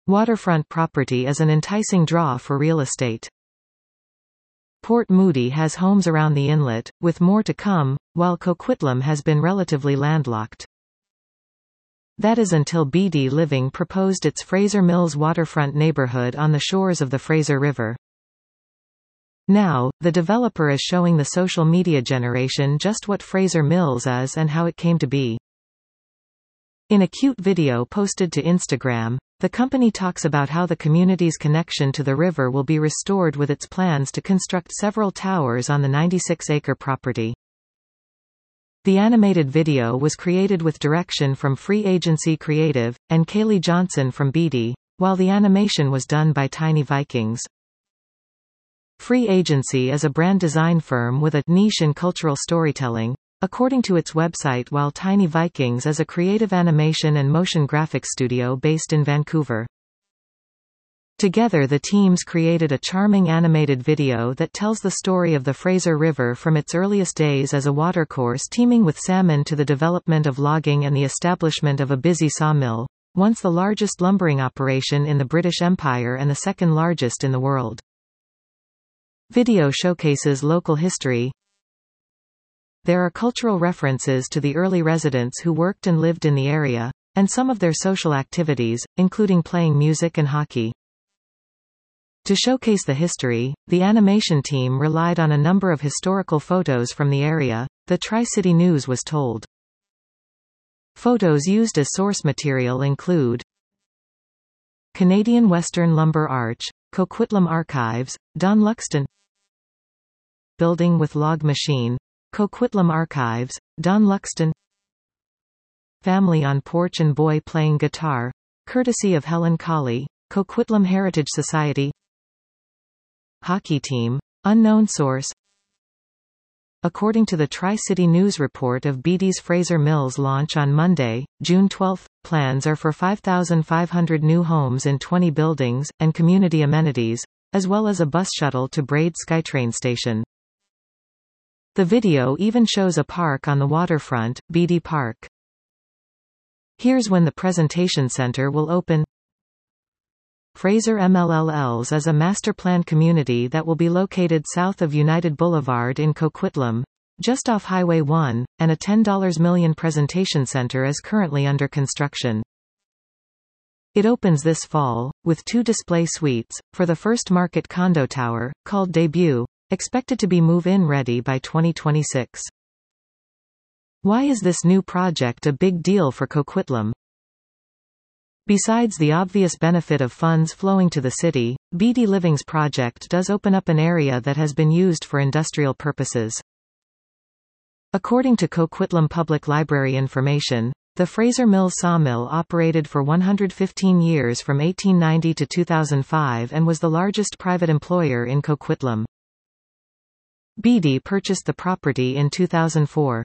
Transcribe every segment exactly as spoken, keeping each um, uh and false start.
Waterfront property is an enticing draw for real estate. Port Moody has homes around the inlet, with more to come, while Coquitlam has been relatively landlocked. That is until B D Living proposed its Fraser Mills waterfront neighborhood on the shores of the Fraser River. Now, the developer is showing the social media generation just what Fraser Mills is and how it came to be. In a cute video posted to Instagram, the company talks about how the community's connection to the river will be restored with its plans to construct several towers on the ninety-six acre property. The animated video was created with direction from Free Agency Creative, and Kaylee Johnson from B D, while the animation was done by Tiny Vikings. Free Agency is a brand design firm with a niche in cultural storytelling, according to its website, while Tiny Vikings is a creative animation and motion graphics studio based in Vancouver. Together the teams created a charming animated video that tells the story of the Fraser River from its earliest days as a watercourse teeming with salmon to the development of logging and the establishment of a busy sawmill, once the largest lumbering operation in the British Empire and the second largest in the world. Video showcases local history. There are cultural references to the early residents who worked and lived in the area, and some of their social activities, including playing music and hockey. To showcase the history, the animation team relied on a number of historical photos from the area, the Tri-City News was told. Photos used as source material include Canadian Western Lumber Arch, Coquitlam Archives, Don Luxton. Building with Log Machine, Coquitlam Archives, Don Luxton. Family on porch and boy playing guitar, courtesy of Helen Colley, Coquitlam Heritage Society. Hockey team, unknown source. According to the Tri-City News report of B D's Fraser Mills launch on Monday, June twelfth, plans are for five thousand five hundred new homes in twenty buildings, and community amenities, as well as a bus shuttle to Braid SkyTrain station. The video even shows a park on the waterfront, B D Park. Here's when the presentation center will open. Fraser M L L Ls is a master-planned community that will be located south of United Boulevard in Coquitlam, just off Highway one, and a ten million dollars presentation center is currently under construction. It opens this fall, with two display suites, for the first market condo tower, called Debut, expected to be move-in ready by twenty twenty-six. Why is this new project a big deal for Coquitlam? Besides the obvious benefit of funds flowing to the city, B D Living's project does open up an area that has been used for industrial purposes. According to Coquitlam Public Library information, the Fraser Mills sawmill operated for one hundred fifteen years from eighteen ninety to two thousand five and was the largest private employer in Coquitlam. B D purchased the property in two thousand four.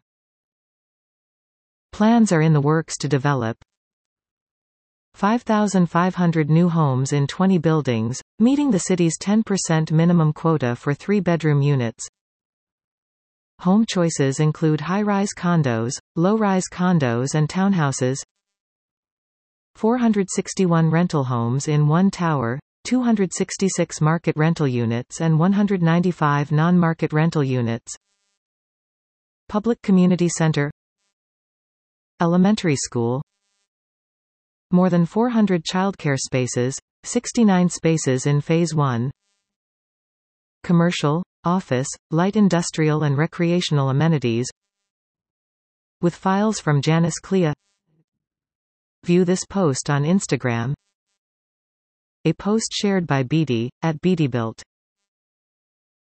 Plans are in the works to develop five thousand five hundred new homes in twenty buildings, meeting the city's ten percent minimum quota for three-bedroom units. Home choices include high-rise condos, low-rise condos and townhouses. four hundred sixty-one rental homes in one tower, two hundred sixty-six market rental units and one hundred ninety-five non-market rental units. Public community center. Elementary school. More than four hundred childcare spaces, sixty-nine spaces in Phase one. Commercial, office, light industrial and recreational amenities. With files from Janice Clea. View this post on Instagram. A post shared by B D, at B D Built.